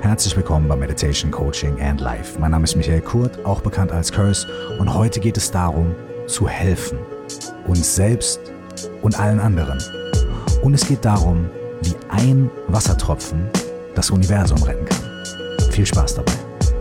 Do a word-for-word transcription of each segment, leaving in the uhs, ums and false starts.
Herzlich willkommen bei Meditation, Coaching and Life. Mein Name ist Michael Kurt, auch bekannt als Curse, und heute geht es darum, zu helfen. Uns selbst und allen anderen. Und es geht darum, wie ein Wassertropfen das Universum retten kann. Viel Spaß dabei.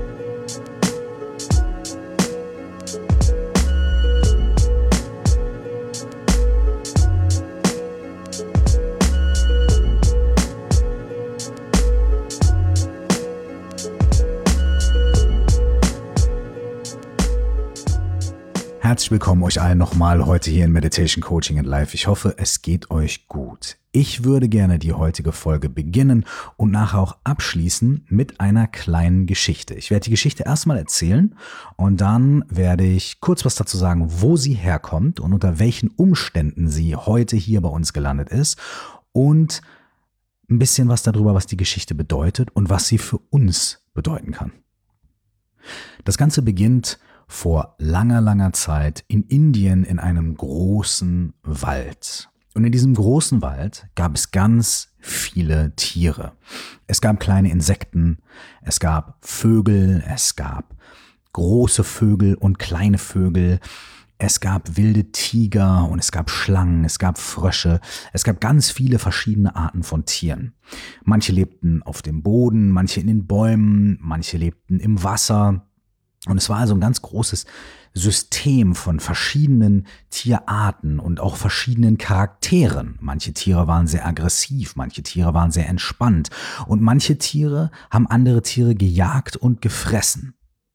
Herzlich willkommen euch allen nochmal heute hier in Meditation, Coaching and Life. Ich hoffe, es geht euch gut. Ich würde gerne die heutige Folge beginnen und nachher auch abschließen mit einer kleinen Geschichte. Ich werde die Geschichte erstmal erzählen und dann werde ich kurz was dazu sagen, wo sie herkommt und unter welchen Umständen sie heute hier bei uns gelandet ist und ein bisschen was darüber, was die Geschichte bedeutet und was sie für uns bedeuten kann. Das Ganze beginnt vor langer, langer Zeit in Indien in einem großen Wald. Und in diesem großen Wald gab es ganz viele Tiere. Es gab kleine Insekten, es gab Vögel, es gab große Vögel und kleine Vögel, es gab wilde Tiger und es gab Schlangen, es gab Frösche, es gab ganz viele verschiedene Arten von Tieren. Manche lebten auf dem Boden, manche in den Bäumen, manche lebten im Wasser. Und es war also ein ganz großes System von verschiedenen Tierarten und auch verschiedenen Charakteren. Manche Tiere waren sehr aggressiv, manche Tiere waren sehr entspannt und manche Tiere haben andere Tiere gejagt und gefressen.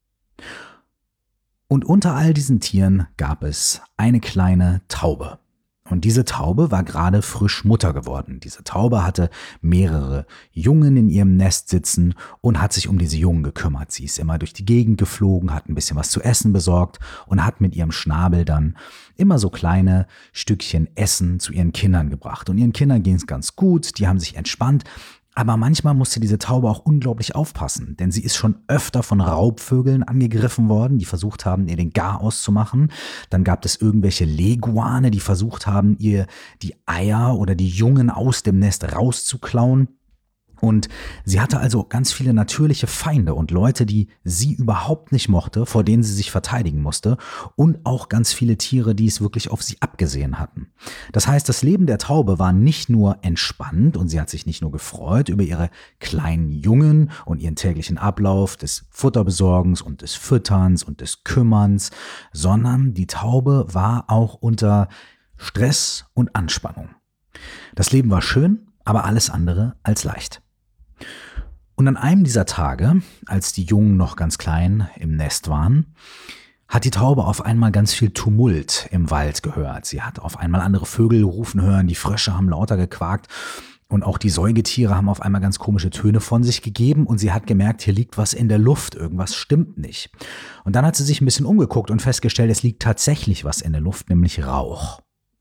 Und unter all diesen Tieren gab es eine kleine Taube. Und diese Taube war gerade frisch Mutter geworden. Diese Taube hatte mehrere Jungen in ihrem Nest sitzen und hat sich um diese Jungen gekümmert. Sie ist immer durch die Gegend geflogen, hat ein bisschen was zu essen besorgt und hat mit ihrem Schnabel dann immer so kleine Stückchen Essen zu ihren Kindern gebracht. Und ihren Kindern ging es ganz gut, die haben sich entspannt. Aber manchmal musste diese Taube auch unglaublich aufpassen, denn sie ist schon öfter von Raubvögeln angegriffen worden, die versucht haben, ihr den Garaus zu machen. Dann gab es irgendwelche Leguane, die versucht haben, ihr die Eier oder die Jungen aus dem Nest rauszuklauen. Und sie hatte also ganz viele natürliche Feinde und Leute, die sie überhaupt nicht mochte, vor denen sie sich verteidigen musste, und auch ganz viele Tiere, die es wirklich auf sie abgesehen hatten. Das heißt, das Leben der Taube war nicht nur entspannt und sie hat sich nicht nur gefreut über ihre kleinen Jungen und ihren täglichen Ablauf des Futterbesorgens und des Fütterns und des Kümmerns, sondern die Taube war auch unter Stress und Anspannung. Das Leben war schön, aber alles andere als leicht. Und an einem dieser Tage, als die Jungen noch ganz klein im Nest waren, hat die Taube auf einmal ganz viel Tumult im Wald gehört. Sie hat auf einmal andere Vögel rufen hören, die Frösche haben lauter gequakt und auch die Säugetiere haben auf einmal ganz komische Töne von sich gegeben und sie hat gemerkt, hier liegt was in der Luft, irgendwas stimmt nicht. Und dann hat sie sich ein bisschen umgeguckt und festgestellt, es liegt tatsächlich was in der Luft, nämlich Rauch.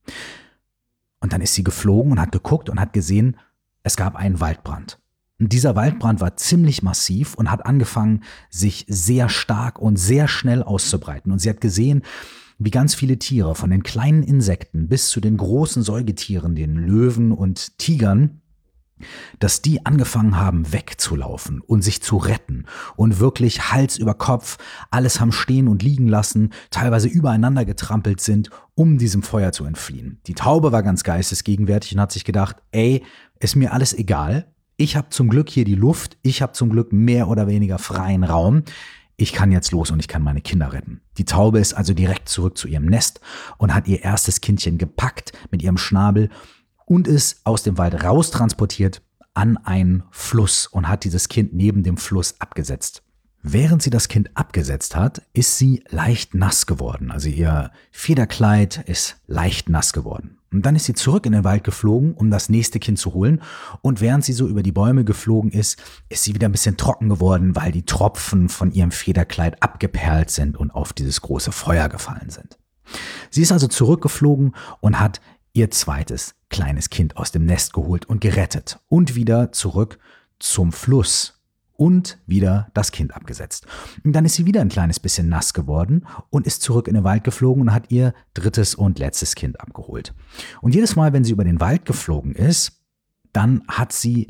Und dann ist sie geflogen und hat geguckt und hat gesehen, es gab einen Waldbrand. Und dieser Waldbrand war ziemlich massiv und hat angefangen, sich sehr stark und sehr schnell auszubreiten. Und sie hat gesehen, wie ganz viele Tiere, von den kleinen Insekten bis zu den großen Säugetieren, den Löwen und Tigern, dass die angefangen haben wegzulaufen und sich zu retten und wirklich Hals über Kopf alles haben stehen und liegen lassen, teilweise übereinander getrampelt sind, um diesem Feuer zu entfliehen. Die Taube war ganz geistesgegenwärtig und hat sich gedacht, ey, ist mir alles egal. Ich habe zum Glück hier die Luft, ich habe zum Glück mehr oder weniger freien Raum. Ich kann jetzt los und ich kann meine Kinder retten. Die Taube ist also direkt zurück zu ihrem Nest und hat ihr erstes Kindchen gepackt mit ihrem Schnabel und ist aus dem Wald raustransportiert an einen Fluss und hat dieses Kind neben dem Fluss abgesetzt. Während sie das Kind abgesetzt hat, ist sie leicht nass geworden. Also ihr Federkleid ist leicht nass geworden. Und dann ist sie zurück in den Wald geflogen, um das nächste Kind zu holen. Und während sie so über die Bäume geflogen ist, ist sie wieder ein bisschen trocken geworden, weil die Tropfen von ihrem Federkleid abgeperlt sind und auf dieses große Feuer gefallen sind. Sie ist also zurückgeflogen und hat ihr zweites kleines Kind aus dem Nest geholt und gerettet und wieder zurück zum Fluss und wieder das Kind abgesetzt. Und dann ist sie wieder ein kleines bisschen nass geworden und ist zurück in den Wald geflogen und hat ihr drittes und letztes Kind abgeholt. Und jedes Mal, wenn sie über den Wald geflogen ist, dann hat sie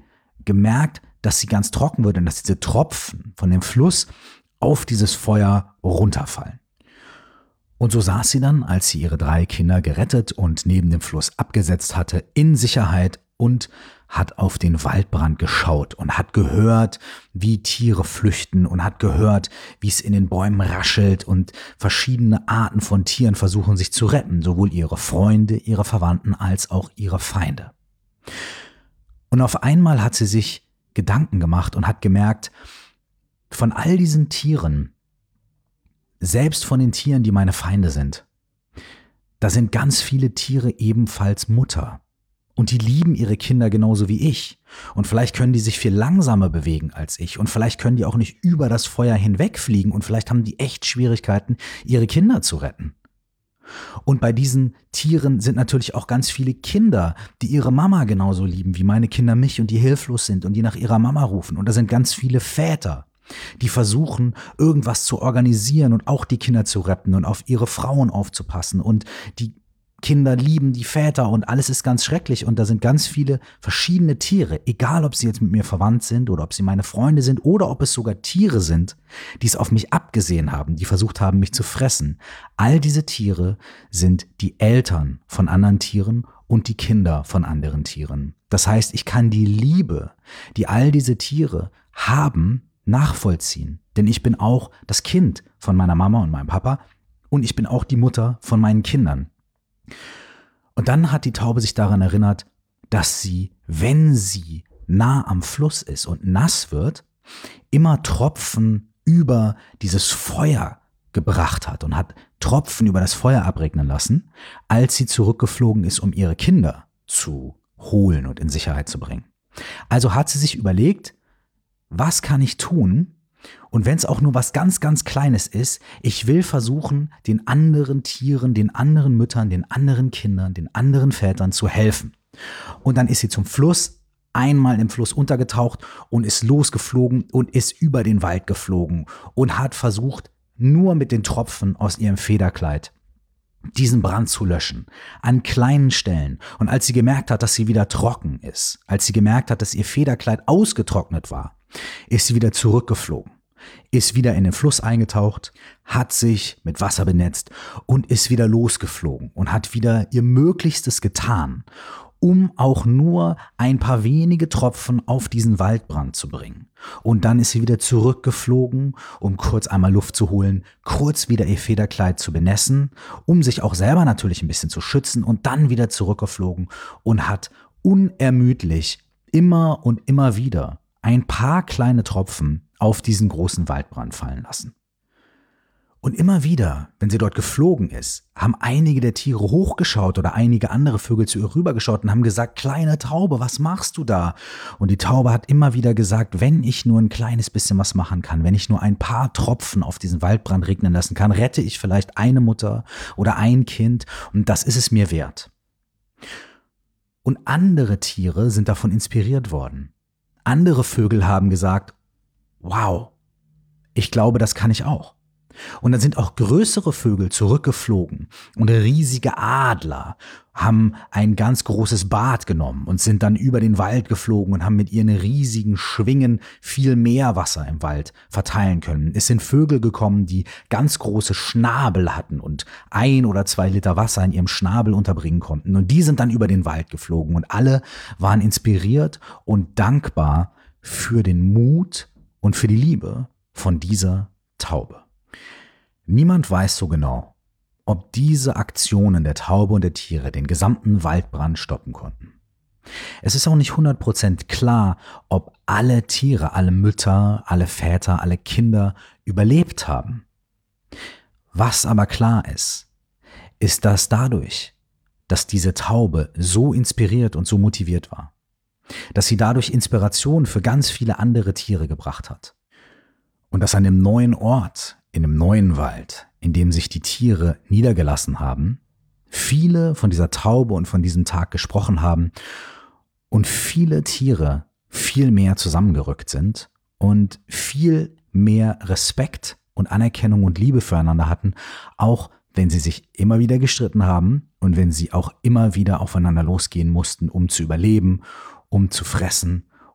gemerkt, dass sie ganz trocken wird und dass diese Tropfen von dem Fluss auf dieses Feuer runterfallen. Und so saß sie dann, als sie ihre drei Kinder gerettet und neben dem Fluss abgesetzt hatte, in Sicherheit und hat auf den Waldbrand geschaut und hat gehört, wie Tiere flüchten und hat gehört, wie es in den Bäumen raschelt und verschiedene Arten von Tieren versuchen sich zu retten, sowohl ihre Freunde, ihre Verwandten als auch ihre Feinde. Und auf einmal hat sie sich Gedanken gemacht und hat gemerkt, von all diesen Tieren, selbst von den Tieren, die meine Feinde sind, da sind ganz viele Tiere ebenfalls Mutter. Und die lieben ihre Kinder genauso wie ich. Und vielleicht können die sich viel langsamer bewegen als ich. Und vielleicht können die auch nicht über das Feuer hinwegfliegen. Und vielleicht haben die echt Schwierigkeiten, ihre Kinder zu retten. Und bei diesen Tieren sind natürlich auch ganz viele Kinder, die ihre Mama genauso lieben wie meine Kinder mich und die hilflos sind und die nach ihrer Mama rufen. Und da sind ganz viele Väter, die versuchen, irgendwas zu organisieren und auch die Kinder zu retten und auf ihre Frauen aufzupassen. Und die Kinder lieben die Väter und alles ist ganz schrecklich. Und da sind ganz viele verschiedene Tiere, egal ob sie jetzt mit mir verwandt sind oder ob sie meine Freunde sind oder ob es sogar Tiere sind, die es auf mich abgesehen haben, die versucht haben, mich zu fressen. All diese Tiere sind die Eltern von anderen Tieren und die Kinder von anderen Tieren. Das heißt, ich kann die Liebe, die all diese Tiere haben, nachvollziehen. Denn ich bin auch das Kind von meiner Mama und meinem Papa und ich bin auch die Mutter von meinen Kindern. Und dann hat die Taube sich daran erinnert, dass sie, wenn sie nah am Fluss ist und nass wird, immer Tropfen über dieses Feuer gebracht hat und hat Tropfen über das Feuer abregnen lassen, als sie zurückgeflogen ist, um ihre Kinder zu holen und in Sicherheit zu bringen. Also hat sie sich überlegt, was kann ich tun? Und wenn es auch nur was ganz, ganz Kleines ist, ich will versuchen, den anderen Tieren, den anderen Müttern, den anderen Kindern, den anderen Vätern zu helfen. Und dann ist sie zum Fluss, einmal im Fluss untergetaucht und ist losgeflogen und ist über den Wald geflogen und hat versucht, nur mit den Tropfen aus ihrem Federkleid diesen Brand zu löschen, an kleinen Stellen. Und als sie gemerkt hat, dass sie wieder trocken ist, als sie gemerkt hat, dass ihr Federkleid ausgetrocknet war, ist sie wieder zurückgeflogen, ist wieder in den Fluss eingetaucht, hat sich mit Wasser benetzt und ist wieder losgeflogen und hat wieder ihr Möglichstes getan, um auch nur ein paar wenige Tropfen auf diesen Waldbrand zu bringen. Und dann ist sie wieder zurückgeflogen, um kurz einmal Luft zu holen, kurz wieder ihr Federkleid zu benässen, um sich auch selber natürlich ein bisschen zu schützen und dann wieder zurückgeflogen und hat unermüdlich immer und immer wieder ein paar kleine Tropfen auf diesen großen Waldbrand fallen lassen. Und immer wieder, wenn sie dort geflogen ist, haben einige der Tiere hochgeschaut oder einige andere Vögel zu ihr rübergeschaut und haben gesagt, kleine Taube, was machst du da? Und die Taube hat immer wieder gesagt, wenn ich nur ein kleines bisschen was machen kann, wenn ich nur ein paar Tropfen auf diesen Waldbrand regnen lassen kann, rette ich vielleicht eine Mutter oder ein Kind und das ist es mir wert. Und andere Tiere sind davon inspiriert worden. Andere Vögel haben gesagt, wow, ich glaube, das kann ich auch. Und dann sind auch größere Vögel zurückgeflogen und riesige Adler haben ein ganz großes Bad genommen und sind dann über den Wald geflogen und haben mit ihren riesigen Schwingen viel Meerwasser im Wald verteilen können. Es sind Vögel gekommen, die ganz große Schnabel hatten und ein oder zwei Liter Wasser in ihrem Schnabel unterbringen konnten. Und die sind dann über den Wald geflogen und alle waren inspiriert und dankbar für den Mut und für die Liebe von dieser Taube. Niemand weiß so genau, ob diese Aktionen der Taube und der Tiere den gesamten Waldbrand stoppen konnten. Es ist auch nicht hundert Prozent klar, ob alle Tiere, alle Mütter, alle Väter, alle Kinder überlebt haben. Was aber klar ist, ist, dass dadurch, dass diese Taube so inspiriert und so motiviert war, dass sie dadurch Inspiration für ganz viele andere Tiere gebracht hat. Und dass an dem neuen Ort, in dem neuen Wald, in dem sich die Tiere niedergelassen haben, viele von dieser Taube und von diesem Tag gesprochen haben und viele Tiere viel mehr zusammengerückt sind und viel mehr Respekt und Anerkennung und Liebe füreinander hatten, auch wenn sie sich immer wieder gestritten haben und wenn sie auch immer wieder aufeinander losgehen mussten, um zu überleben, um zu fressen,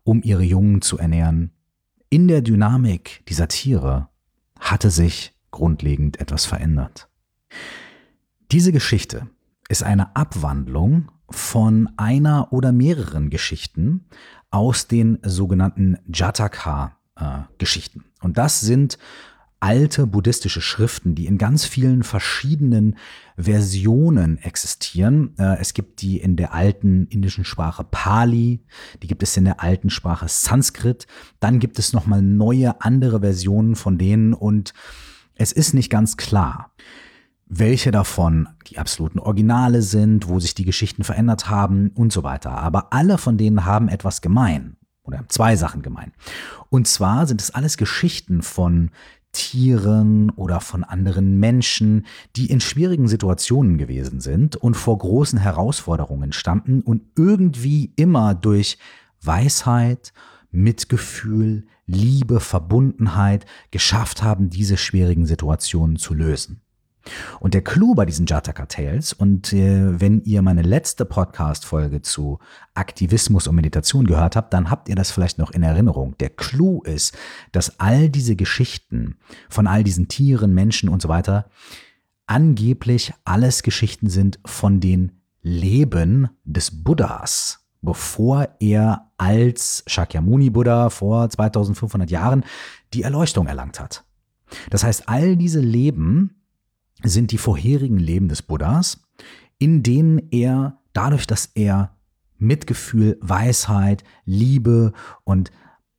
um ihre Jungen zu ernähren. In der Dynamik dieser Tiere hatte sich grundlegend etwas verändert. Diese Geschichte ist eine Abwandlung von einer oder mehreren Geschichten aus den sogenannten Jataka-Geschichten. Und das sind alte buddhistische Schriften, die in ganz vielen verschiedenen Versionen existieren. Es gibt die in der alten indischen Sprache Pali, die gibt es in der alten Sprache Sanskrit, dann gibt es nochmal neue, andere Versionen von denen und es ist nicht ganz klar, welche davon die absoluten Originale sind, wo sich die Geschichten verändert haben und so weiter. Aber alle von denen haben etwas gemein oder zwei Sachen gemein. Und zwar sind es alles Geschichten von Tieren oder von anderen Menschen, die in schwierigen Situationen gewesen sind und vor großen Herausforderungen standen und irgendwie immer durch Weisheit, Mitgefühl, Liebe, Verbundenheit geschafft haben, diese schwierigen Situationen zu lösen. Und der Clou bei diesen Jataka Tales, und äh, wenn ihr meine letzte Podcast-Folge zu Aktivismus und Meditation gehört habt, dann habt ihr das vielleicht noch in Erinnerung. Der Clou ist, dass all diese Geschichten von all diesen Tieren, Menschen und so weiter angeblich alles Geschichten sind von den Leben des Buddhas, bevor er als Shakyamuni-Buddha vor zweitausendfünfhundert Jahren die Erleuchtung erlangt hat. Das heißt, all diese Leben sind die vorherigen Leben des Buddhas, in denen er dadurch, dass er Mitgefühl, Weisheit, Liebe und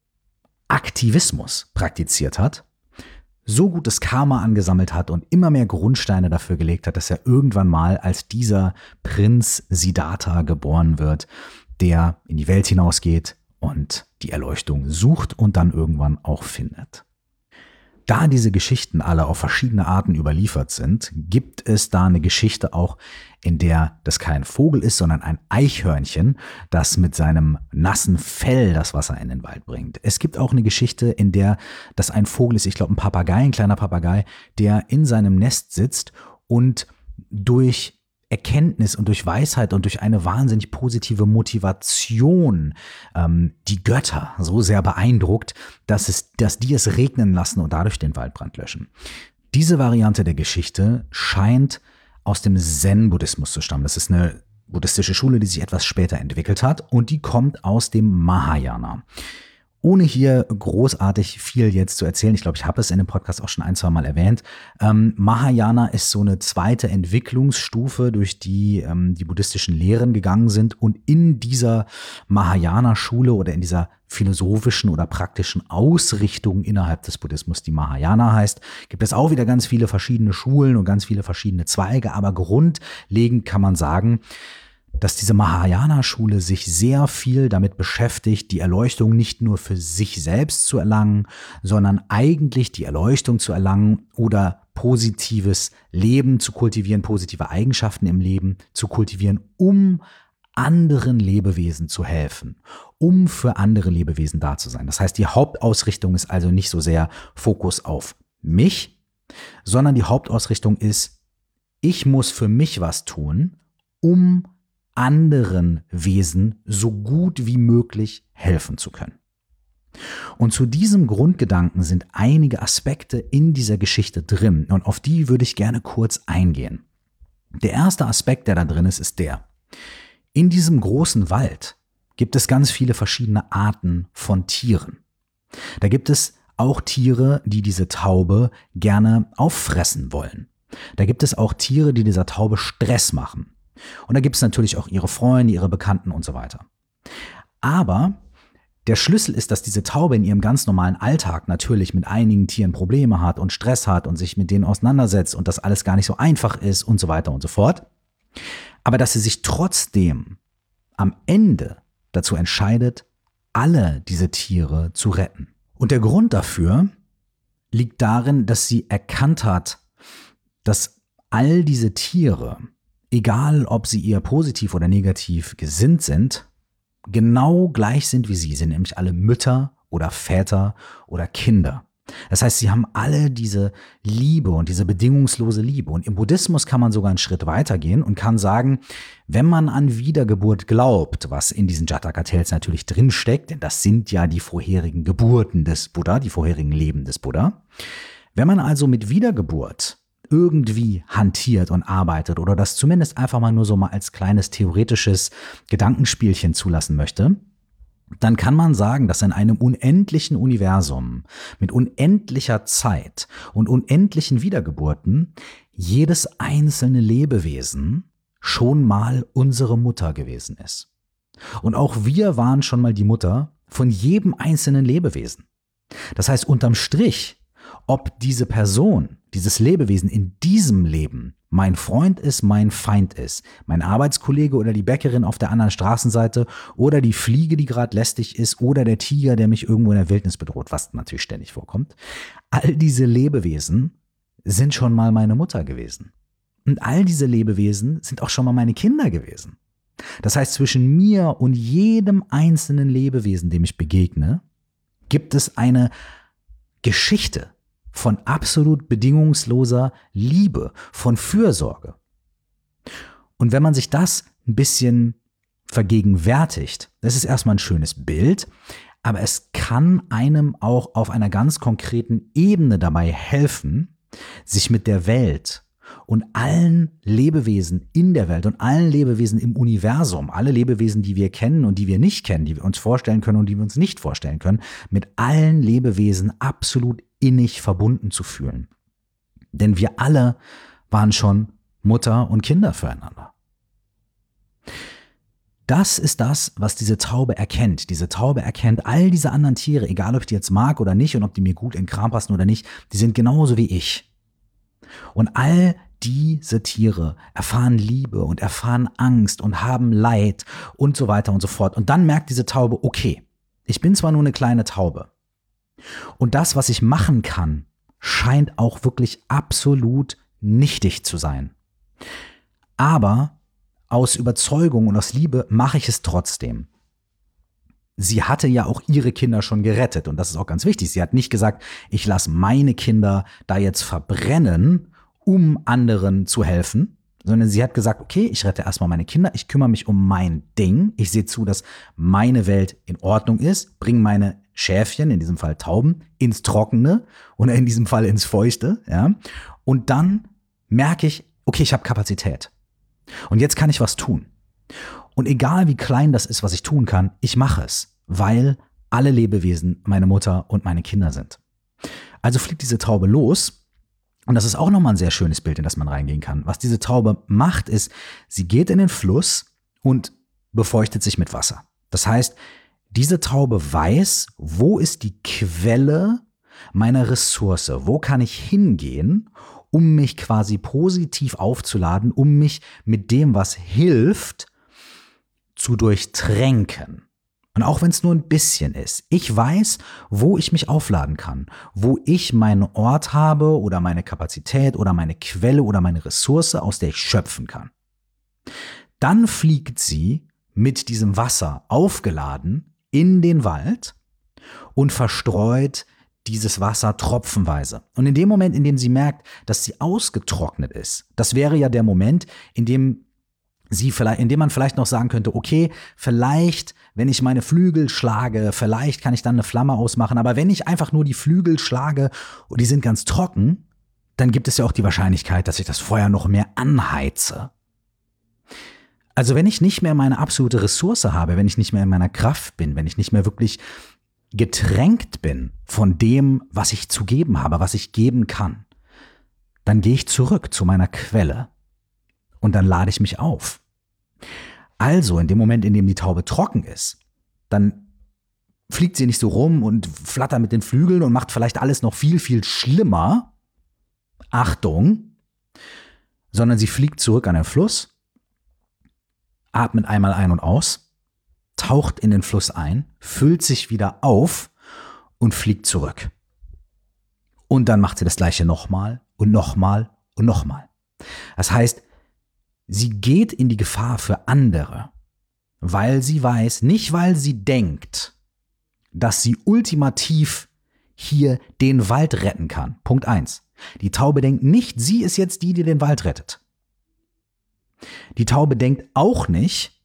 Aktivismus praktiziert hat, so gutes Karma angesammelt hat und immer mehr Grundsteine dafür gelegt hat, dass er irgendwann mal als dieser Prinz Siddhartha geboren wird, der in die Welt hinausgeht und die Erleuchtung sucht und dann irgendwann auch findet. Da diese Geschichten alle auf verschiedene Arten überliefert sind, gibt es da eine Geschichte auch, in der das kein Vogel ist, sondern ein Eichhörnchen, das mit seinem nassen Fell das Wasser in den Wald bringt. Es gibt auch eine Geschichte, in der das ein Vogel ist, ich glaube ein Papagei, ein kleiner Papagei, der in seinem Nest sitzt und durch Erkenntnis und durch Weisheit und durch eine wahnsinnig positive Motivation ähm, die Götter so sehr beeindruckt, dass, es, dass die es regnen lassen und dadurch den Waldbrand löschen. Diese Variante der Geschichte scheint aus dem Zen-Buddhismus zu stammen. Das ist eine buddhistische Schule, die sich etwas später entwickelt hat und die kommt aus dem Mahayana. Ohne hier großartig viel jetzt zu erzählen, ich glaube, ich habe es in dem Podcast auch schon ein, zwei Mal erwähnt, ähm, Mahayana ist so eine zweite Entwicklungsstufe, durch die ähm, die buddhistischen Lehren gegangen sind und in dieser Mahayana-Schule oder in dieser philosophischen oder praktischen Ausrichtung innerhalb des Buddhismus, die Mahayana heißt, gibt es auch wieder ganz viele verschiedene Schulen und ganz viele verschiedene Zweige, aber grundlegend kann man sagen, dass diese Mahayana-Schule sich sehr viel damit beschäftigt, die Erleuchtung nicht nur für sich selbst zu erlangen, sondern eigentlich die Erleuchtung zu erlangen oder positives Leben zu kultivieren, positive Eigenschaften im Leben zu kultivieren, um anderen Lebewesen zu helfen, um für andere Lebewesen da zu sein. Das heißt, die Hauptausrichtung ist also nicht so sehr Fokus auf mich, sondern die Hauptausrichtung ist, ich muss für mich was tun, um anderen Wesen so gut wie möglich helfen zu können. Und zu diesem Grundgedanken sind einige Aspekte in dieser Geschichte drin und auf die würde ich gerne kurz eingehen. Der erste Aspekt, der da drin ist, ist der: In diesem großen Wald gibt es ganz viele verschiedene Arten von Tieren. Da gibt es auch Tiere, die diese Taube gerne auffressen wollen. Da gibt es auch Tiere, die dieser Taube Stress machen. Und da gibt es natürlich auch ihre Freunde, ihre Bekannten und so weiter. Aber der Schlüssel ist, dass diese Taube in ihrem ganz normalen Alltag natürlich mit einigen Tieren Probleme hat und Stress hat und sich mit denen auseinandersetzt und das alles gar nicht so einfach ist und so weiter und so fort. Aber dass sie sich trotzdem am Ende dazu entscheidet, alle diese Tiere zu retten. Und der Grund dafür liegt darin, dass sie erkannt hat, dass all diese Tiere, egal ob sie ihr positiv oder negativ gesinnt sind, genau gleich sind wie sie, sind nämlich alle Mütter oder Väter oder Kinder. Das heißt, sie haben alle diese Liebe und diese bedingungslose Liebe. Und im Buddhismus kann man sogar einen Schritt weitergehen und kann sagen, wenn man an Wiedergeburt glaubt, was in diesen Jataka-Tales natürlich drinsteckt, denn das sind ja die vorherigen Geburten des Buddha, die vorherigen Leben des Buddha. Wenn man also mit Wiedergeburt irgendwie hantiert und arbeitet oder das zumindest einfach mal nur so mal als kleines theoretisches Gedankenspielchen zulassen möchte, dann kann man sagen, dass in einem unendlichen Universum mit unendlicher Zeit und unendlichen Wiedergeburten jedes einzelne Lebewesen schon mal unsere Mutter gewesen ist. Und auch wir waren schon mal die Mutter von jedem einzelnen Lebewesen. Das heißt, unterm Strich, ob diese Person, dieses Lebewesen in diesem Leben mein Freund ist, mein Feind ist, mein Arbeitskollege oder die Bäckerin auf der anderen Straßenseite oder die Fliege, die gerade lästig ist oder der Tiger, der mich irgendwo in der Wildnis bedroht, was natürlich ständig vorkommt. All diese Lebewesen sind schon mal meine Mutter gewesen. Und all diese Lebewesen sind auch schon mal meine Kinder gewesen. Das heißt, zwischen mir und jedem einzelnen Lebewesen, dem ich begegne, gibt es eine Geschichte von absolut bedingungsloser Liebe, von Fürsorge. Und wenn man sich das ein bisschen vergegenwärtigt, das ist erstmal ein schönes Bild, aber es kann einem auch auf einer ganz konkreten Ebene dabei helfen, sich mit der Welt und allen Lebewesen in der Welt und allen Lebewesen im Universum, alle Lebewesen, die wir kennen und die wir nicht kennen, die wir uns vorstellen können und die wir uns nicht vorstellen können, mit allen Lebewesen absolut innig verbunden zu fühlen. Denn wir alle waren schon Mutter und Kinder füreinander. Das ist das, was diese Taube erkennt. Diese Taube erkennt all diese anderen Tiere, egal ob ich die jetzt mag oder nicht und ob die mir gut in den Kram passen oder nicht, die sind genauso wie ich. Und all diese Tiere erfahren Liebe und erfahren Angst und haben Leid und so weiter und so fort. Und dann merkt diese Taube, okay, ich bin zwar nur eine kleine Taube und das, was ich machen kann, scheint auch wirklich absolut nichtig zu sein. Aber aus Überzeugung und aus Liebe mache ich es trotzdem. Sie hatte ja auch ihre Kinder schon gerettet und das ist auch ganz wichtig. Sie hat nicht gesagt, ich lasse meine Kinder da jetzt verbrennen, um anderen zu helfen, sondern sie hat gesagt, okay, ich rette erstmal meine Kinder, ich kümmere mich um mein Ding, ich sehe zu, dass meine Welt in Ordnung ist, bringe meine Schäfchen, in diesem Fall Tauben, ins Trockene oder in diesem Fall ins Feuchte, ja, und dann merke ich, okay, ich habe Kapazität und jetzt kann ich was tun. Und egal wie klein das ist, was ich tun kann, ich mache es, weil alle Lebewesen meine Mutter und meine Kinder sind. Also fliegt diese Taube los und das ist auch nochmal ein sehr schönes Bild, in das man reingehen kann. Was diese Taube macht, ist, sie geht in den Fluss und befeuchtet sich mit Wasser. Das heißt, diese Taube weiß, wo ist die Quelle meiner Ressource, wo kann ich hingehen, um mich quasi positiv aufzuladen, um mich mit dem, was hilft, zu durchtränken. Und auch wenn es nur ein bisschen ist. Ich weiß, wo ich mich aufladen kann, wo ich meinen Ort habe oder meine Kapazität oder meine Quelle oder meine Ressource, aus der ich schöpfen kann. Dann fliegt sie mit diesem Wasser aufgeladen in den Wald und verstreut dieses Wasser tropfenweise. Und in dem Moment, in dem sie merkt, dass sie ausgetrocknet ist, das wäre ja der Moment, in dem sie vielleicht, indem man vielleicht noch sagen könnte, okay, vielleicht, wenn ich meine Flügel schlage, vielleicht kann ich dann eine Flamme ausmachen, aber wenn ich einfach nur die Flügel schlage und die sind ganz trocken, dann gibt es ja auch die Wahrscheinlichkeit, dass ich das Feuer noch mehr anheize. Also wenn ich nicht mehr meine absolute Ressource habe, wenn ich nicht mehr in meiner Kraft bin, wenn ich nicht mehr wirklich getränkt bin von dem, was ich zu geben habe, was ich geben kann, dann gehe ich zurück zu meiner Quelle. Und dann lade ich mich auf. Also in dem Moment, in dem die Taube trocken ist, dann fliegt sie nicht so rum und flattert mit den Flügeln und macht vielleicht alles noch viel, viel schlimmer. Achtung! Sondern sie fliegt zurück an den Fluss, atmet einmal ein und aus, taucht in den Fluss ein, füllt sich wieder auf und fliegt zurück. Und dann macht sie das Gleiche nochmal und nochmal und nochmal. Das heißt, sie geht in die Gefahr für andere, weil sie weiß, nicht weil sie denkt, dass sie ultimativ hier den Wald retten kann. Punkt eins. Die Taube denkt nicht, sie ist jetzt die, die den Wald rettet. Die Taube denkt auch nicht,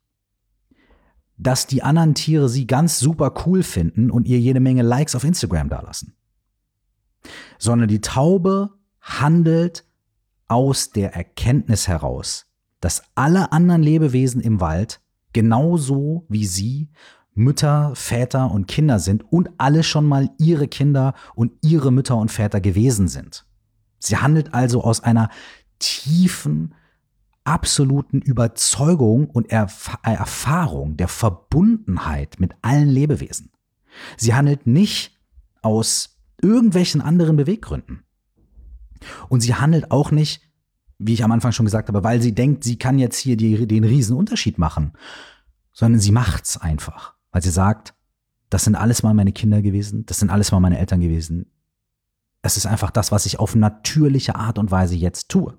dass die anderen Tiere sie ganz super cool finden und ihr jede Menge Likes auf Instagram dalassen. Sondern die Taube handelt aus der Erkenntnis heraus, dass alle anderen Lebewesen im Wald genauso wie sie Mütter, Väter und Kinder sind und alle schon mal ihre Kinder und ihre Mütter und Väter gewesen sind. Sie handelt also aus einer tiefen, absoluten Überzeugung und Erf- Erfahrung der Verbundenheit mit allen Lebewesen. Sie handelt nicht aus irgendwelchen anderen Beweggründen. Und sie handelt auch nicht, wie ich am Anfang schon gesagt habe, weil sie denkt, sie kann jetzt hier die, den riesen Unterschied machen, sondern sie macht's einfach, weil sie sagt, das sind alles mal meine Kinder gewesen, das sind alles mal meine Eltern gewesen. Es ist einfach das, was ich auf natürliche Art und Weise jetzt tue.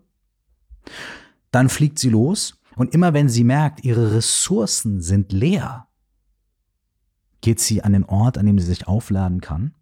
Dann fliegt sie los und immer wenn sie merkt, ihre Ressourcen sind leer, geht sie an den Ort, an dem sie sich aufladen kann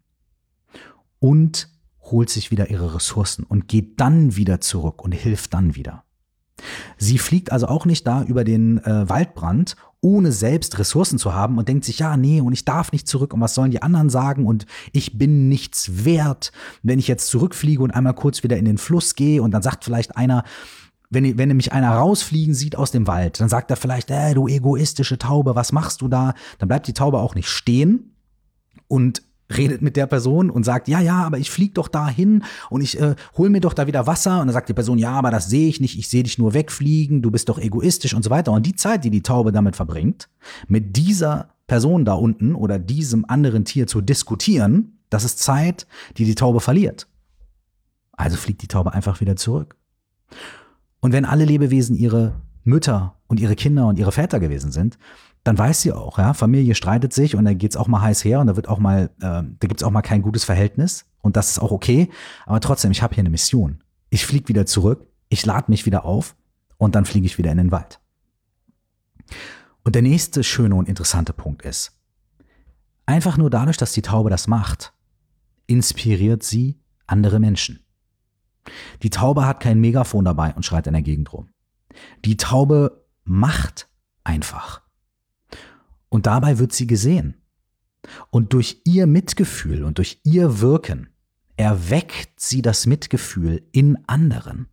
und holt sich wieder ihre Ressourcen und geht dann wieder zurück und hilft dann wieder. Sie fliegt also auch nicht da über den äh, Waldbrand, ohne selbst Ressourcen zu haben und denkt sich, ja, nee, und ich darf nicht zurück und was sollen die anderen sagen und ich bin nichts wert, wenn ich jetzt zurückfliege und einmal kurz wieder in den Fluss gehe und dann sagt vielleicht einer, wenn, wenn nämlich einer rausfliegen sieht aus dem Wald, dann sagt er vielleicht, äh, du egoistische Taube, was machst du da? Dann bleibt die Taube auch nicht stehen und redet mit der Person und sagt, ja, ja, aber ich fliege doch da hin und ich äh, hol mir doch da wieder Wasser. Und dann sagt die Person, ja, aber das sehe ich nicht, ich sehe dich nur wegfliegen, du bist doch egoistisch und so weiter. Und die Zeit, die die Taube damit verbringt, mit dieser Person da unten oder diesem anderen Tier zu diskutieren, das ist Zeit, die die Taube verliert. Also fliegt die Taube einfach wieder zurück. Und wenn alle Lebewesen ihre Mütter und ihre Kinder und ihre Väter gewesen sind, dann weiß sie auch, ja, Familie streitet sich und da geht's auch mal heiß her und da wird auch mal, äh, da gibt's auch mal kein gutes Verhältnis und das ist auch okay. Aber trotzdem, ich habe hier eine Mission. Ich fliege wieder zurück, ich lade mich wieder auf und dann fliege ich wieder in den Wald. Und der nächste schöne und interessante Punkt ist, einfach nur dadurch, dass die Taube das macht, inspiriert sie andere Menschen. Die Taube hat kein Megafon dabei und schreit in der Gegend rum. Die Taube macht einfach. Und dabei wird sie gesehen. Und durch ihr Mitgefühl und durch ihr Wirken erweckt sie das Mitgefühl in anderen.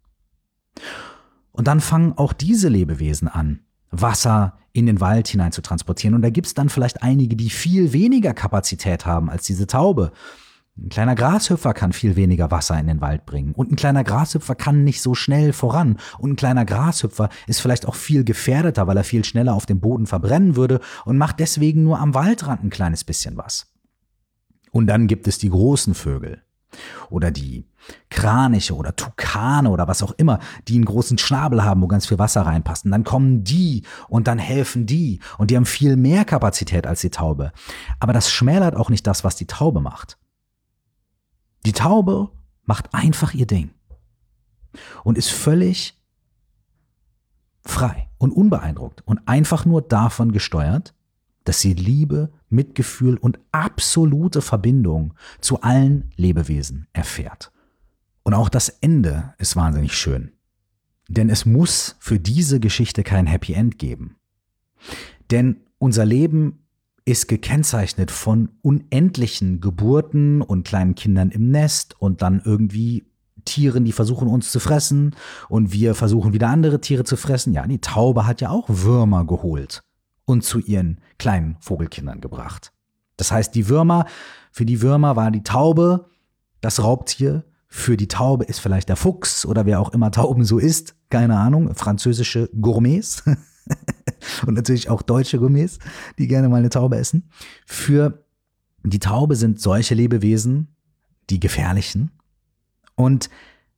Und dann fangen auch diese Lebewesen an, Wasser in den Wald hinein zu transportieren. Und da gibt es dann vielleicht einige, die viel weniger Kapazität haben als diese Taube. Ein kleiner Grashüpfer kann viel weniger Wasser in den Wald bringen. Und ein kleiner Grashüpfer kann nicht so schnell voran. Und ein kleiner Grashüpfer ist vielleicht auch viel gefährdeter, weil er viel schneller auf dem Boden verbrennen würde und macht deswegen nur am Waldrand ein kleines bisschen was. Und dann gibt es die großen Vögel oder die Kraniche oder Tukane oder was auch immer, die einen großen Schnabel haben, wo ganz viel Wasser reinpasst. Und dann kommen die und dann helfen die. Und die haben viel mehr Kapazität als die Taube. Aber das schmälert auch nicht das, was die Taube macht. Die Taube macht einfach ihr Ding und ist völlig frei und unbeeindruckt und einfach nur davon gesteuert, dass sie Liebe, Mitgefühl und absolute Verbindung zu allen Lebewesen erfährt. Und auch das Ende ist wahnsinnig schön, denn es muss für diese Geschichte kein Happy End geben. Denn unser Leben ist gekennzeichnet von unendlichen Geburten und kleinen Kindern im Nest und dann irgendwie Tieren, die versuchen uns zu fressen und wir versuchen wieder andere Tiere zu fressen. Ja, die Taube hat ja auch Würmer geholt und zu ihren kleinen Vogelkindern gebracht. Das heißt, die Würmer, für die Würmer war die Taube das Raubtier, für die Taube ist vielleicht der Fuchs oder wer auch immer Tauben so isst, keine Ahnung, französische Gourmets. Und natürlich auch deutsche Gourmets, die gerne mal eine Taube essen. Für die Taube sind solche Lebewesen die gefährlichen. Und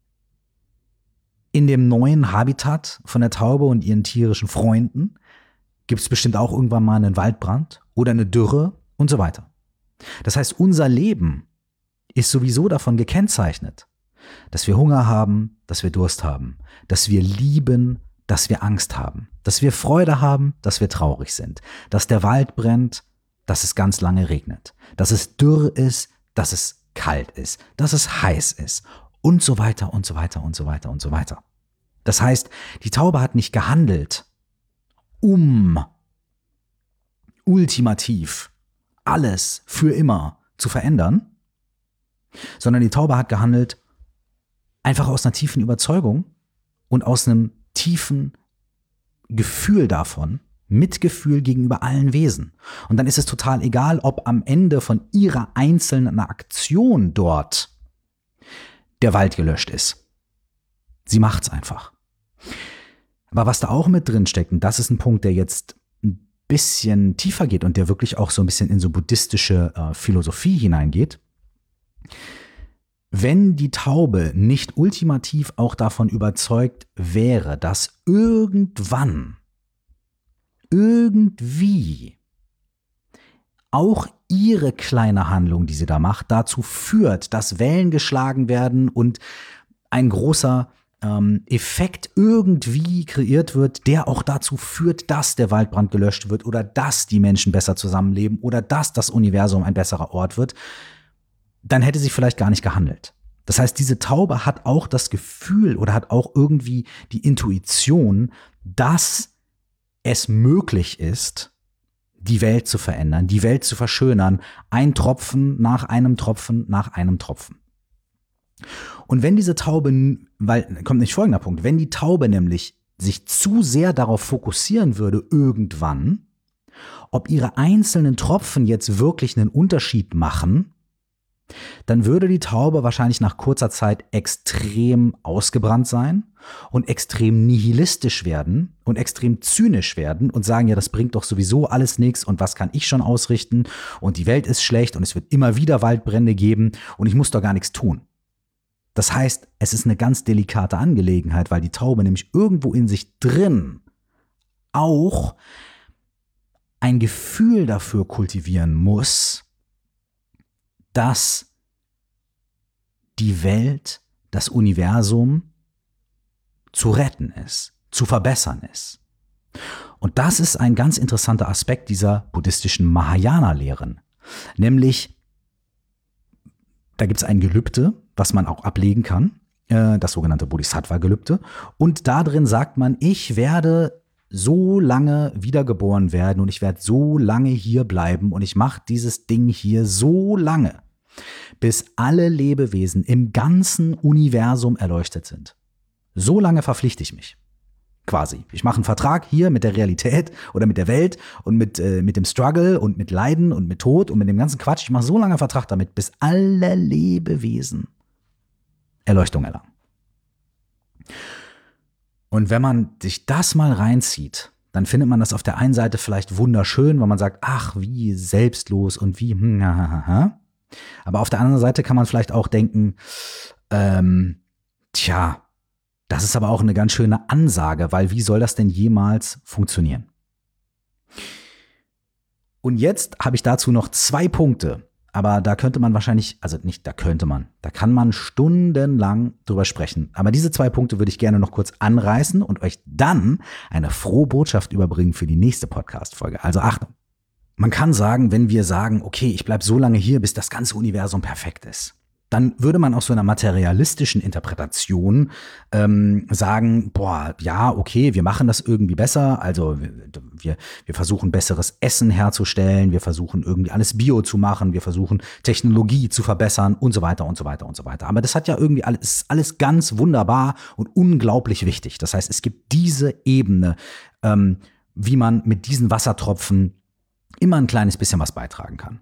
in dem neuen Habitat von der Taube und ihren tierischen Freunden gibt es bestimmt auch irgendwann mal einen Waldbrand oder eine Dürre und so weiter. Das heißt, unser Leben ist sowieso davon gekennzeichnet, dass wir Hunger haben, dass wir Durst haben, dass wir lieben, dass wir Angst haben, dass wir Freude haben, dass wir traurig sind, dass der Wald brennt, dass es ganz lange regnet, dass es dürr ist, dass es kalt ist, dass es heiß ist und so weiter und so weiter und so weiter und so weiter. Das heißt, die Taube hat nicht gehandelt, um ultimativ alles für immer zu verändern, sondern die Taube hat gehandelt einfach aus einer tiefen Überzeugung und aus einem tiefen Gefühl davon, Mitgefühl gegenüber allen Wesen. Und dann ist es total egal, ob am Ende von ihrer einzelnen Aktion dort der Wald gelöscht ist. Sie macht's einfach. Aber was da auch mit drin steckt, und das ist ein Punkt, der jetzt ein bisschen tiefer geht und der wirklich auch so ein bisschen in so buddhistische äh, Philosophie hineingeht, wenn die Taube nicht ultimativ auch davon überzeugt wäre, dass irgendwann, irgendwie auch ihre kleine Handlung, die sie da macht, dazu führt, dass Wellen geschlagen werden und ein großer ähm, Effekt irgendwie kreiert wird, der auch dazu führt, dass der Waldbrand gelöscht wird oder dass die Menschen besser zusammenleben oder dass das Universum ein besserer Ort wird, dann hätte sie vielleicht gar nicht gehandelt. Das heißt, diese Taube hat auch das Gefühl oder hat auch irgendwie die Intuition, dass es möglich ist, die Welt zu verändern, die Welt zu verschönern, ein Tropfen nach einem Tropfen nach einem Tropfen. Und wenn diese Taube, weil, kommt nicht folgender Punkt, wenn die Taube nämlich sich zu sehr darauf fokussieren würde, irgendwann, ob ihre einzelnen Tropfen jetzt wirklich einen Unterschied machen, dann würde die Taube wahrscheinlich nach kurzer Zeit extrem ausgebrannt sein und extrem nihilistisch werden und extrem zynisch werden und sagen, ja, das bringt doch sowieso alles nichts und was kann ich schon ausrichten und die Welt ist schlecht und es wird immer wieder Waldbrände geben und ich muss doch gar nichts tun. Das heißt, es ist eine ganz delikate Angelegenheit, weil die Taube nämlich irgendwo in sich drin auch ein Gefühl dafür kultivieren muss, dass die Welt, das Universum zu retten ist, zu verbessern ist. Und das ist ein ganz interessanter Aspekt dieser buddhistischen Mahayana-Lehren. Nämlich, da gibt es ein Gelübde, was man auch ablegen kann, äh, das sogenannte Bodhisattva-Gelübde. Und da drin sagt man, ich werde so lange wiedergeboren werden und ich werde so lange hier bleiben und ich mache dieses Ding hier so lange, bis alle Lebewesen im ganzen Universum erleuchtet sind. So lange verpflichte ich mich. Quasi. Ich mache einen Vertrag hier mit der Realität oder mit der Welt und mit, äh, mit dem Struggle und mit Leiden und mit Tod und mit dem ganzen Quatsch. Ich mache so lange einen Vertrag damit, bis alle Lebewesen Erleuchtung erlangen. Und wenn man sich das mal reinzieht, dann findet man das auf der einen Seite vielleicht wunderschön, weil man sagt, ach, wie selbstlos und wie, hm, ha, ha, ha. Aber auf der anderen Seite kann man vielleicht auch denken, ähm, tja, das ist aber auch eine ganz schöne Ansage, weil wie soll das denn jemals funktionieren? Und jetzt habe ich dazu noch zwei Punkte, aber da könnte man wahrscheinlich, also nicht da könnte man, da kann man stundenlang drüber sprechen. Aber diese zwei Punkte würde ich gerne noch kurz anreißen und euch dann eine frohe Botschaft überbringen für die nächste Podcast-Folge. Also Achtung. Man kann sagen, wenn wir sagen, okay, ich bleibe so lange hier, bis das ganze Universum perfekt ist, dann würde man aus so einer materialistischen Interpretation ähm, sagen, boah, ja, okay, wir machen das irgendwie besser, also wir, wir versuchen besseres Essen herzustellen, wir versuchen irgendwie alles Bio zu machen, wir versuchen Technologie zu verbessern und so weiter und so weiter und so weiter. Aber das hat ja irgendwie alles, ist alles ganz wunderbar und unglaublich wichtig. Das heißt, es gibt diese Ebene, ähm, wie man mit diesen Wassertropfen immer ein kleines bisschen was beitragen kann.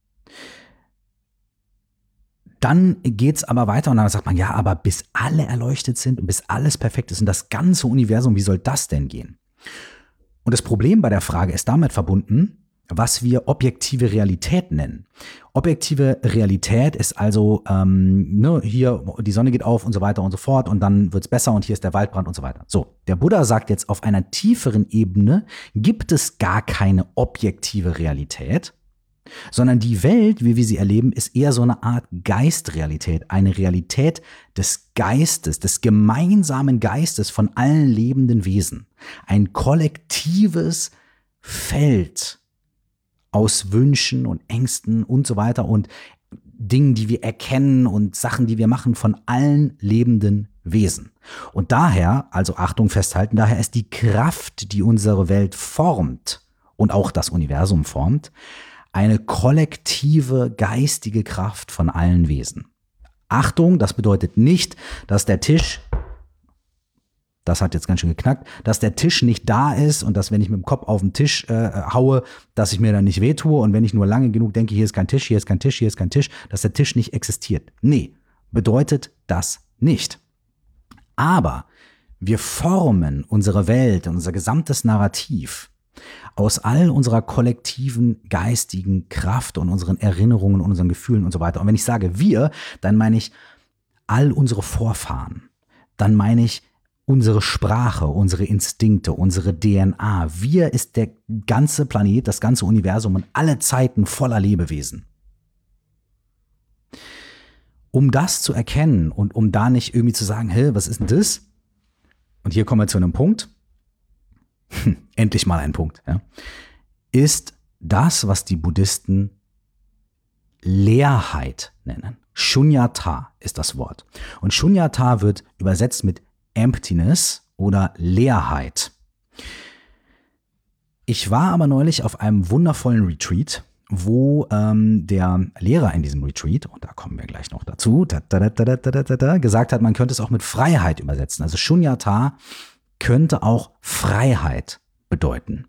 Dann geht's aber weiter und dann sagt man, ja, aber bis alle erleuchtet sind und bis alles perfekt ist und das ganze Universum, wie soll das denn gehen? Und das Problem bei der Frage ist damit verbunden, was wir objektive Realität nennen. Objektive Realität ist also, ähm, ne, hier die Sonne geht auf und so weiter und so fort und dann wird's besser und hier ist der Waldbrand und so weiter. So, der Buddha sagt jetzt, auf einer tieferen Ebene gibt es gar keine objektive Realität, sondern die Welt, wie wir sie erleben, ist eher so eine Art Geistrealität, eine Realität des Geistes, des gemeinsamen Geistes von allen lebenden Wesen. Ein kollektives Feld aus Wünschen und Ängsten und so weiter. Und Dingen, die wir erkennen und Sachen, die wir machen, von allen lebenden Wesen. Und daher, also Achtung festhalten, daher ist die Kraft, die unsere Welt formt und auch das Universum formt, eine kollektive geistige Kraft von allen Wesen. Achtung, das bedeutet nicht, dass der Tisch, das hat jetzt ganz schön geknackt, dass der Tisch nicht da ist und dass, wenn ich mit dem Kopf auf den Tisch äh, haue, dass ich mir dann nicht wehtue und wenn ich nur lange genug denke, hier ist kein Tisch, hier ist kein Tisch, hier ist kein Tisch, dass der Tisch nicht existiert. Nee, bedeutet das nicht. Aber wir formen unsere Welt und unser gesamtes Narrativ aus all unserer kollektiven geistigen Kraft und unseren Erinnerungen und unseren Gefühlen und so weiter. Und wenn ich sage wir, dann meine ich all unsere Vorfahren. Dann meine ich unsere Sprache, unsere Instinkte, unsere D N A. Wir ist der ganze Planet, das ganze Universum und alle Zeiten voller Lebewesen. Um das zu erkennen und um da nicht irgendwie zu sagen, hä, was ist denn das? Und hier kommen wir zu einem Punkt. Hm, endlich mal ein Punkt. Ja, ist das, was die Buddhisten Leerheit nennen. Shunyata ist das Wort. Und Shunyata wird übersetzt mit Emptiness oder Leerheit. Ich war aber neulich auf einem wundervollen Retreat, wo ähm, der Lehrer in diesem Retreat, und da kommen wir gleich noch dazu, da, da, da, da, da, da, da, gesagt hat, man könnte es auch mit Freiheit übersetzen. Also Shunyata könnte auch Freiheit bedeuten.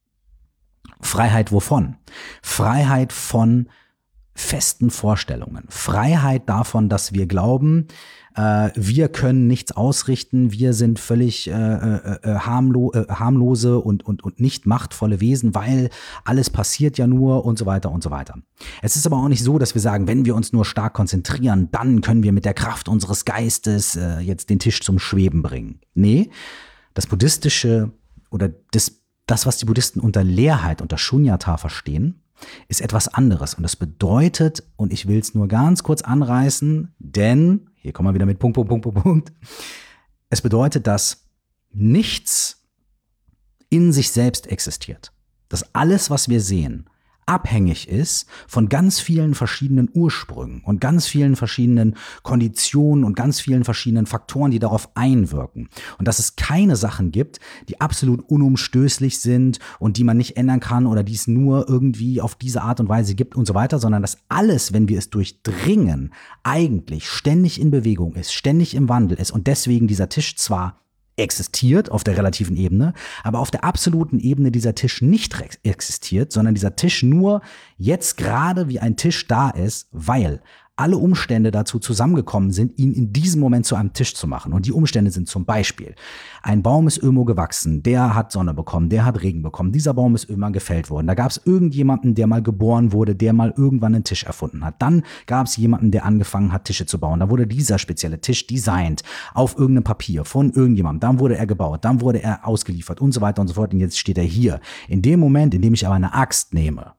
Freiheit wovon? Freiheit von festen Vorstellungen. Freiheit davon, dass wir glauben, äh, wir können nichts ausrichten, wir sind völlig äh, äh, harmlo- äh, harmlose und, und, und nicht machtvolle Wesen, weil alles passiert ja nur und so weiter und so weiter. Es ist aber auch nicht so, dass wir sagen, wenn wir uns nur stark konzentrieren, dann können wir mit der Kraft unseres Geistes äh, jetzt den Tisch zum Schweben bringen. Nee, das buddhistische oder das, das, was die Buddhisten unter Leerheit, unter Shunyata verstehen, ist etwas anderes. Und das bedeutet, und ich will es nur ganz kurz anreißen, denn, hier kommen wir wieder mit Punkt, Punkt, Punkt, Punkt, Punkt. Es bedeutet, dass nichts in sich selbst existiert. Dass alles, was wir sehen, abhängig ist von ganz vielen verschiedenen Ursprüngen und ganz vielen verschiedenen Konditionen und ganz vielen verschiedenen Faktoren, die darauf einwirken. Und dass es keine Sachen gibt, die absolut unumstößlich sind und die man nicht ändern kann oder die es nur irgendwie auf diese Art und Weise gibt und so weiter, sondern dass alles, wenn wir es durchdringen, eigentlich ständig in Bewegung ist, ständig im Wandel ist und deswegen dieser Tisch zwar existiert auf der relativen Ebene, aber auf der absoluten Ebene dieser Tisch nicht existiert, sondern dieser Tisch nur jetzt gerade wie ein Tisch da ist, weil alle Umstände dazu zusammengekommen sind, ihn in diesem Moment zu einem Tisch zu machen. Und die Umstände sind zum Beispiel, ein Baum ist irgendwo gewachsen, der hat Sonne bekommen, der hat Regen bekommen, dieser Baum ist irgendwann gefällt worden. Da gab es irgendjemanden, der mal geboren wurde, der mal irgendwann einen Tisch erfunden hat. Dann gab es jemanden, der angefangen hat, Tische zu bauen. Da wurde dieser spezielle Tisch designt auf irgendeinem Papier von irgendjemandem. Dann wurde er gebaut, dann wurde er ausgeliefert und so weiter und so fort. Und jetzt steht er hier. In dem Moment, in dem ich aber eine Axt nehme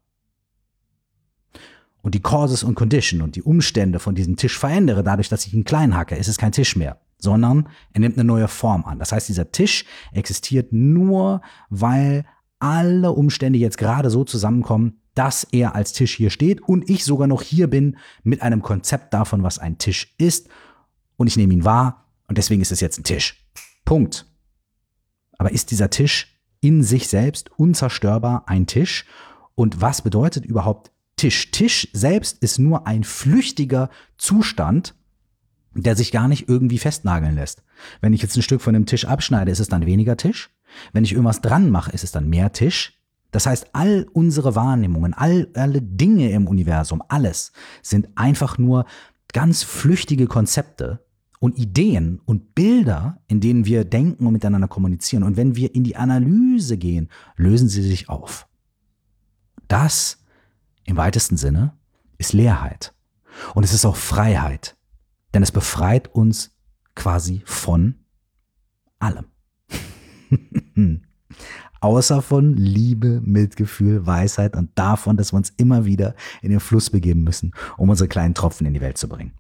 und die Causes und Condition und die Umstände von diesem Tisch verändere, dadurch, dass ich ihn klein hacke, ist es kein Tisch mehr, sondern er nimmt eine neue Form an. Das heißt, dieser Tisch existiert nur, weil alle Umstände jetzt gerade so zusammenkommen, dass er als Tisch hier steht und ich sogar noch hier bin mit einem Konzept davon, was ein Tisch ist und ich nehme ihn wahr und deswegen ist es jetzt ein Tisch. Punkt. Aber ist dieser Tisch in sich selbst unzerstörbar ein Tisch? Und was bedeutet überhaupt Tisch? Tisch selbst ist nur ein flüchtiger Zustand, der sich gar nicht irgendwie festnageln lässt. Wenn ich jetzt ein Stück von dem Tisch abschneide, ist es dann weniger Tisch. Wenn ich irgendwas dran mache, ist es dann mehr Tisch. Das heißt, all unsere Wahrnehmungen, all, alle Dinge im Universum, alles sind einfach nur ganz flüchtige Konzepte und Ideen und Bilder, in denen wir denken und miteinander kommunizieren. Und wenn wir in die Analyse gehen, lösen sie sich auf. Das im weitesten Sinne ist Leerheit. Und es ist auch Freiheit. Denn es befreit uns quasi von allem. Außer von Liebe, Mitgefühl, Weisheit und davon, dass wir uns immer wieder in den Fluss begeben müssen, um unsere kleinen Tropfen in die Welt zu bringen.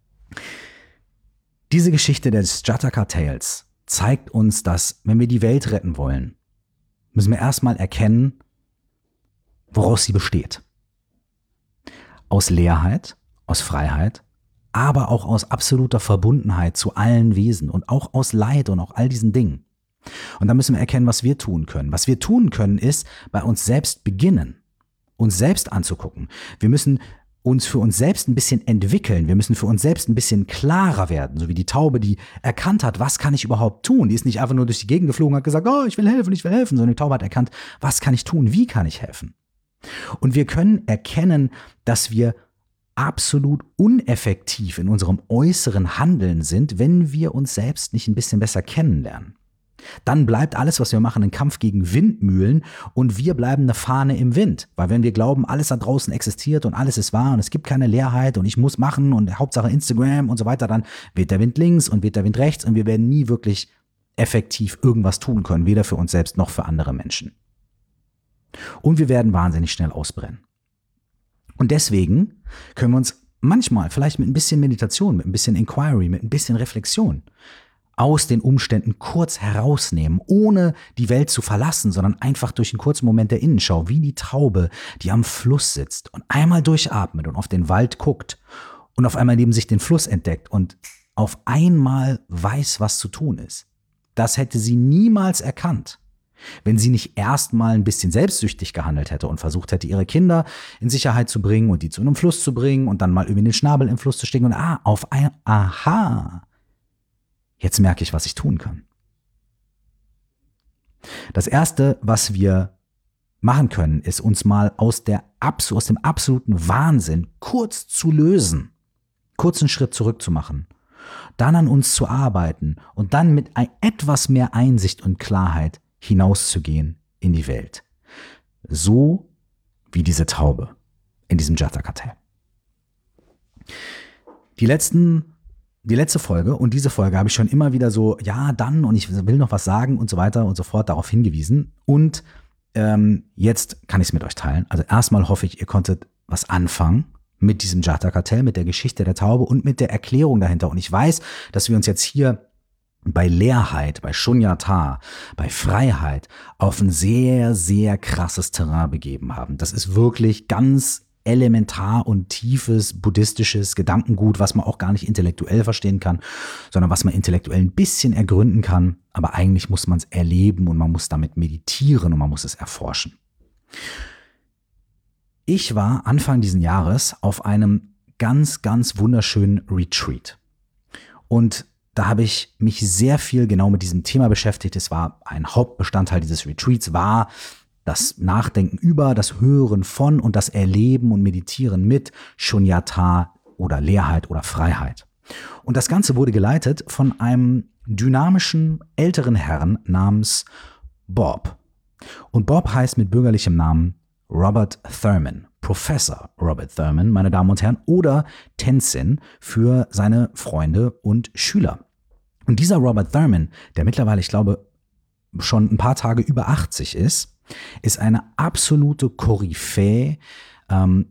Diese Geschichte des Jataka Tales zeigt uns, dass, wenn wir die Welt retten wollen, müssen wir erstmal erkennen, woraus sie besteht. Aus Leerheit, aus Freiheit, aber auch aus absoluter Verbundenheit zu allen Wesen und auch aus Leid und auch all diesen Dingen. Und da müssen wir erkennen, was wir tun können. Was wir tun können, ist bei uns selbst beginnen, uns selbst anzugucken. Wir müssen uns für uns selbst ein bisschen entwickeln. Wir müssen für uns selbst ein bisschen klarer werden, so wie die Taube, die erkannt hat, was kann ich überhaupt tun? Die ist nicht einfach nur durch die Gegend geflogen und hat gesagt, oh, ich will helfen, ich will helfen, sondern die Taube hat erkannt, was kann ich tun? Wie kann ich helfen? Und wir können erkennen, dass wir absolut uneffektiv in unserem äußeren Handeln sind, wenn wir uns selbst nicht ein bisschen besser kennenlernen. Dann bleibt alles, was wir machen, ein Kampf gegen Windmühlen und wir bleiben eine Fahne im Wind. Weil wenn wir glauben, alles da draußen existiert und alles ist wahr und es gibt keine Leerheit und ich muss machen und Hauptsache Instagram und so weiter, dann weht der Wind links und weht der Wind rechts und wir werden nie wirklich effektiv irgendwas tun können, weder für uns selbst noch für andere Menschen. Und wir werden wahnsinnig schnell ausbrennen. Und deswegen können wir uns manchmal vielleicht mit ein bisschen Meditation, mit ein bisschen Inquiry, mit ein bisschen Reflexion aus den Umständen kurz herausnehmen, ohne die Welt zu verlassen, sondern einfach durch einen kurzen Moment der Innenschau, wie die Taube, die am Fluss sitzt und einmal durchatmet und auf den Wald guckt und auf einmal neben sich den Fluss entdeckt und auf einmal weiß, was zu tun ist. Das hätte sie niemals erkannt, wenn sie nicht erstmal ein bisschen selbstsüchtig gehandelt hätte und versucht hätte, ihre Kinder in Sicherheit zu bringen und die zu einem Fluss zu bringen und dann mal irgendwie den Schnabel im Fluss zu stecken und ah, auf ein, aha, jetzt merke ich, was ich tun kann. Das Erste, was wir machen können, ist uns mal aus, der, aus dem absoluten Wahnsinn kurz zu lösen, kurz einen Schritt zurück zu machen, dann an uns zu arbeiten und dann mit etwas mehr Einsicht und Klarheit hinauszugehen in die Welt. So wie diese Taube in diesem Jata-Kartell. Die letzten Die letzte Folge und diese Folge habe ich schon immer wieder so, ja, dann und ich will noch was sagen und so weiter und so fort darauf hingewiesen. Und ähm, jetzt kann ich es mit euch teilen. Also erstmal hoffe ich, ihr konntet was anfangen mit diesem Jata-Kartell, mit der Geschichte der Taube und mit der Erklärung dahinter. Und ich weiß, dass wir uns jetzt hier bei Leerheit, bei Shunyata, bei Freiheit auf ein sehr, sehr krasses Terrain begeben haben. Das ist wirklich ganz elementar und tiefes buddhistisches Gedankengut, was man auch gar nicht intellektuell verstehen kann, sondern was man intellektuell ein bisschen ergründen kann, aber eigentlich muss man es erleben und man muss damit meditieren und man muss es erforschen. Ich war Anfang diesen Jahres auf einem ganz, ganz wunderschönen Retreat und da habe ich mich sehr viel genau mit diesem Thema beschäftigt. Es war ein Hauptbestandteil dieses Retreats, war das Nachdenken über, das Hören von und das Erleben und Meditieren mit Shunyata oder Leerheit oder Freiheit. Und das Ganze wurde geleitet von einem dynamischen älteren Herrn namens Bob. Und Bob heißt mit bürgerlichem Namen Robert Thurman, Professor Robert Thurman, meine Damen und Herren, oder Tenzin für seine Freunde und Schüler. Und dieser Robert Thurman, der mittlerweile, ich glaube, schon ein paar Tage über achtzig ist, ist eine absolute Koryphäe ähm,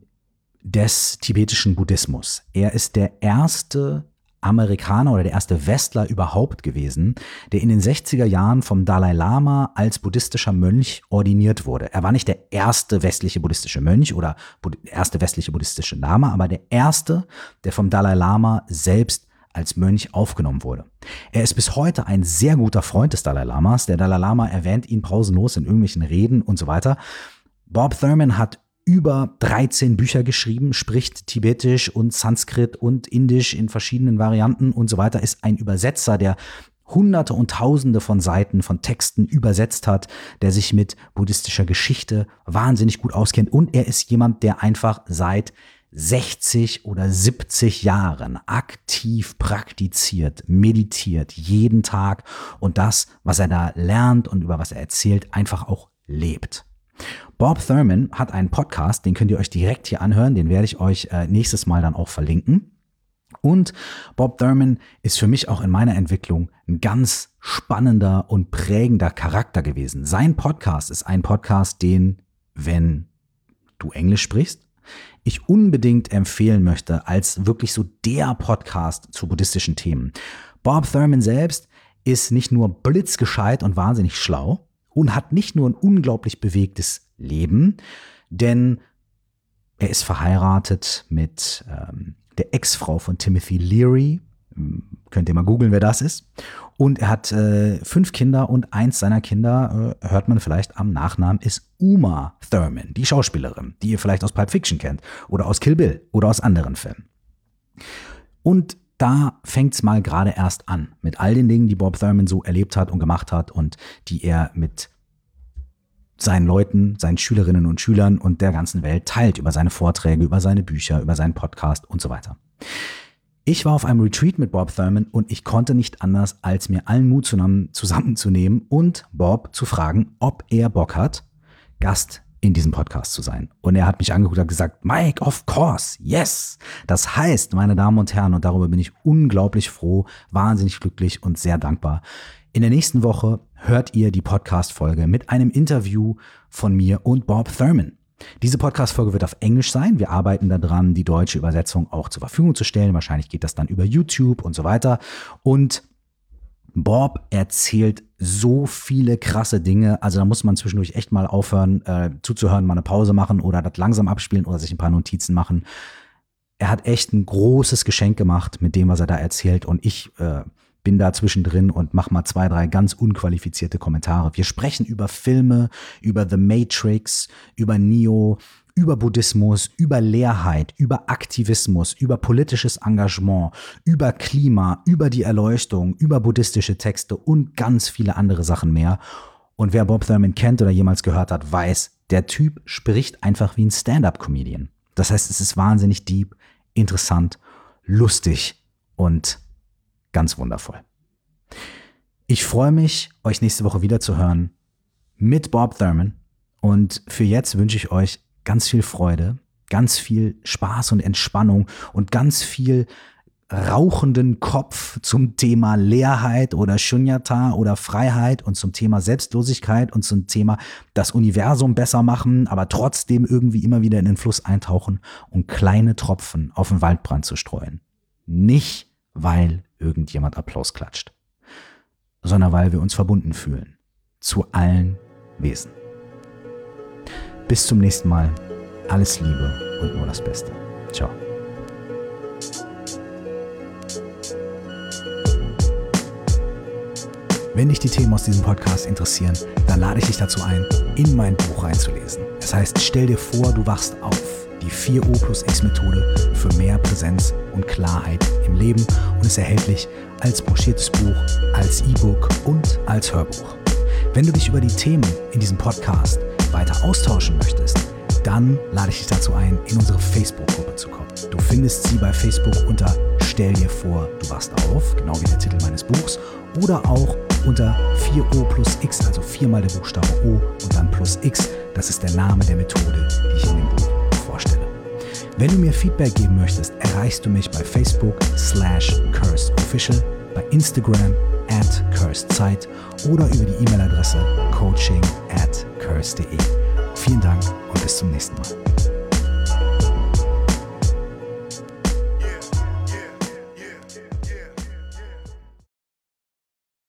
des tibetischen Buddhismus. Er ist der erste Amerikaner oder der erste Westler überhaupt gewesen, der in den sechziger Jahren vom Dalai Lama als buddhistischer Mönch ordiniert wurde. Er war nicht der erste westliche buddhistische Mönch oder erste westliche buddhistische Lama, aber der erste, der vom Dalai Lama selbst als Mönch aufgenommen wurde. Er ist bis heute ein sehr guter Freund des Dalai Lamas. Der Dalai Lama erwähnt ihn pausenlos in irgendwelchen Reden und so weiter. Bob Thurman hat über dreizehn Bücher geschrieben, spricht Tibetisch und Sanskrit und Indisch in verschiedenen Varianten und so weiter, ist ein Übersetzer, der Hunderte und Tausende von Seiten von Texten übersetzt hat, der sich mit buddhistischer Geschichte wahnsinnig gut auskennt und er ist jemand, der einfach seit sechzig oder siebzig Jahren aktiv praktiziert, meditiert, jeden Tag und das, was er da lernt und über was er erzählt, einfach auch lebt. Bob Thurman hat einen Podcast, den könnt ihr euch direkt hier anhören, den werde ich euch äh, nächstes Mal dann auch verlinken. Und Bob Thurman ist für mich auch in meiner Entwicklung ein ganz spannender und prägender Charakter gewesen. Sein Podcast ist ein Podcast, den, wenn du Englisch sprichst, ich unbedingt empfehlen möchte als wirklich so der Podcast zu buddhistischen Themen. Bob Thurman selbst ist nicht nur blitzgescheit und wahnsinnig schlau und hat nicht nur ein unglaublich bewegtes Leben, denn er ist verheiratet mit ähm, der Ex-Frau von Timothy Leary. Könnt ihr mal googeln, wer das ist. Und er hat äh, fünf Kinder und eins seiner Kinder, äh, hört man vielleicht am Nachnamen, ist Uma Thurman, die Schauspielerin, die ihr vielleicht aus Pulp Fiction kennt oder aus Kill Bill oder aus anderen Filmen. Und da fängt's mal gerade erst an mit all den Dingen, die Bob Thurman so erlebt hat und gemacht hat und die er mit seinen Leuten, seinen Schülerinnen und Schülern und der ganzen Welt teilt über seine Vorträge, über seine Bücher, über seinen Podcast und so weiter. Ich war auf einem Retreat mit Bob Thurman und ich konnte nicht anders, als mir allen Mut zusammenzunehmen und Bob zu fragen, ob er Bock hat, Gast in diesem Podcast zu sein. Und er hat mich angeguckt und gesagt, Mike, of course, yes. Das heißt, meine Damen und Herren, und darüber bin ich unglaublich froh, wahnsinnig glücklich und sehr dankbar. In der nächsten Woche hört ihr die Podcast-Folge mit einem Interview von mir und Bob Thurman. Diese Podcast-Folge wird auf Englisch sein. Wir arbeiten daran, die deutsche Übersetzung auch zur Verfügung zu stellen. Wahrscheinlich geht das dann über YouTube und so weiter. Und Bob erzählt so viele krasse Dinge. Also da muss man zwischendurch echt mal aufhören, äh, zuzuhören, mal eine Pause machen oder das langsam abspielen oder sich ein paar Notizen machen. Er hat echt ein großes Geschenk gemacht mit dem, was er da erzählt. Und ich äh, bin da zwischendrin und mach mal zwei, drei ganz unqualifizierte Kommentare. Wir sprechen über Filme, über The Matrix, über Neo, über Buddhismus, über Leerheit, über Aktivismus, über politisches Engagement, über Klima, über die Erleuchtung, über buddhistische Texte und ganz viele andere Sachen mehr. Und wer Bob Thurman kennt oder jemals gehört hat, weiß, der Typ spricht einfach wie ein Stand-up-Comedian. Das heißt, es ist wahnsinnig deep, interessant, lustig und ganz wundervoll. Ich freue mich, euch nächste Woche wieder zu hören mit Bob Thurman. Und für jetzt wünsche ich euch ganz viel Freude, ganz viel Spaß und Entspannung und ganz viel rauchenden Kopf zum Thema Leerheit oder Shunyata oder Freiheit und zum Thema Selbstlosigkeit und zum Thema das Universum besser machen, aber trotzdem irgendwie immer wieder in den Fluss eintauchen und kleine Tropfen auf den Waldbrand zu streuen. Nicht, weil irgendjemand Applaus klatscht, sondern weil wir uns verbunden fühlen zu allen Wesen. Bis zum nächsten Mal. Alles Liebe und nur das Beste. Ciao. Wenn dich die Themen aus diesem Podcast interessieren, dann lade ich dich dazu ein, in mein Buch reinzulesen. Es heißt, stell dir vor, du wachst auf. Die vier O plus X Methode für mehr Präsenz und Klarheit im Leben und ist erhältlich als broschiertes Buch, als E-Book und als Hörbuch. Wenn du dich über die Themen in diesem Podcast weiter austauschen möchtest, dann lade ich dich dazu ein, in unsere Facebook-Gruppe zu kommen. Du findest sie bei Facebook unter Stell dir vor, du wachst auf, genau wie der Titel meines Buchs, oder auch unter vier O plus X, also viermal der Buchstabe O und dann plus X. Das ist der Name der Methode, die ich in dem Buch vorstelle. Wenn du mir Feedback geben möchtest, erreichst du mich bei Facebook slash cursedofficial, bei Instagram at cursedsight oder über die E-Mail-Adresse coaching at curse punkt de. Vielen Dank und bis zum nächsten Mal.